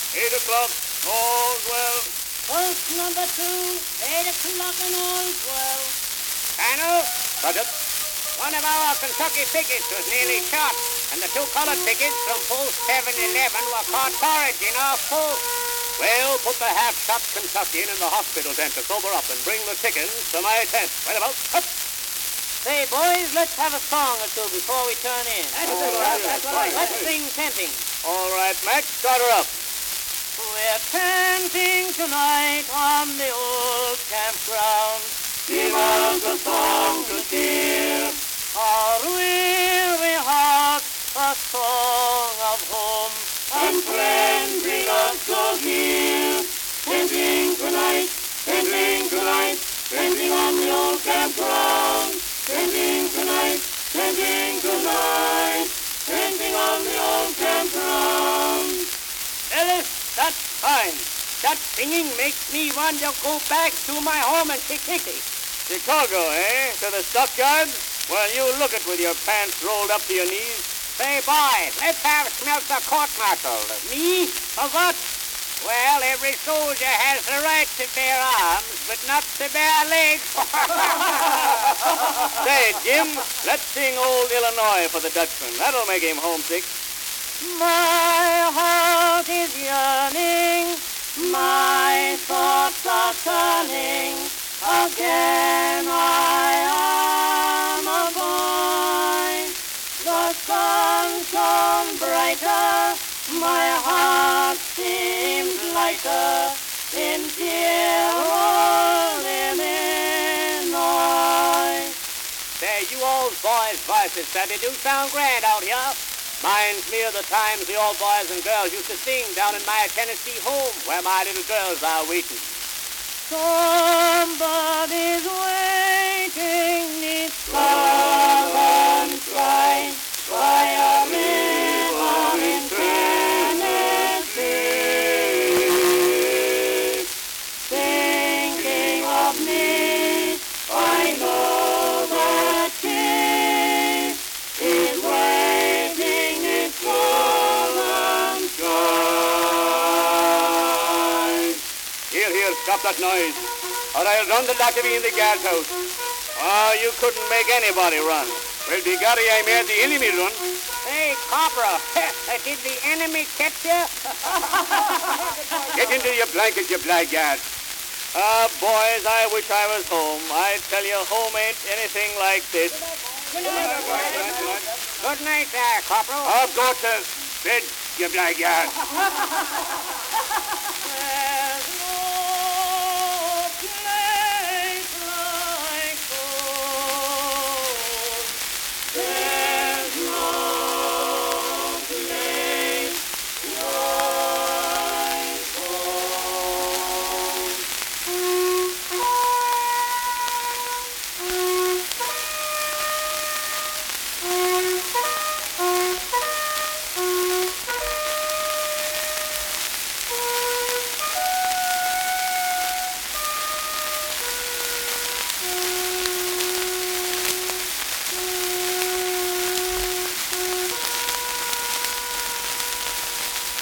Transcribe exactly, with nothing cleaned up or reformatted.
Eight o'clock, all's well. Post number two, eight o'clock and all's well. Colonel, Roger. one of our Kentucky pickets was nearly shot, and the two colored pickets from post seven eleven were caught foraging off post. Well, put the half-shot Kentuckian in the hospital tent to sober up and bring the chickens to my tent. Right about. Up. Say, boys, let's have a song or two before we turn in. That's all right, that's all right. Let's sing tenting. All right, Mac, start her up. We're tenting tonight on the old campground. Give us a song to cheer. Our weary hearts a song of home. And friends bring us good near. Tenting tonight, tenting tonight, tenting on the old campground. Tenting tonight, tenting tonight, tenting on the old campground. Ellis, that's fine. That singing makes me want to go back to my home and Chickasha. Chicago, eh? To the stockyards? Well, you look it with your pants rolled up to your knees. Say, boys, let's have smells of court-martial. Me? For what? Well, every soldier has the right to bear arms, but not to bear legs. Say, Jim, let's sing Old Illinois for the Dutchman. That'll make him homesick. My heart is yearning, my thoughts are turning. Again I am a boy. The sun shone brighter, my heart seemed lighter in dear old Illinois. Say, you old boys' voices, sir, they do sound grand out here. Minds me of the times the old boys and girls used to sing down in my Tennessee home where my little girls are waiting. Somebody's waiting neath Southern sky by a river in Tennessee. Thinking of me, I know that she is waiting neath Southern sky. Here, here, stop that noise, or I'll run the lot of you in the guardhouse. Oh, you couldn't make anybody run. Well, begorry, I made the enemy run. Hey, Corporal, did the enemy catch you? Get into your blanket, you blackguard. Ah, boys, I wish I was home. I tell you, home ain't anything like this. Good night, uh, Corporal. Oh, go to bed, you blackguard.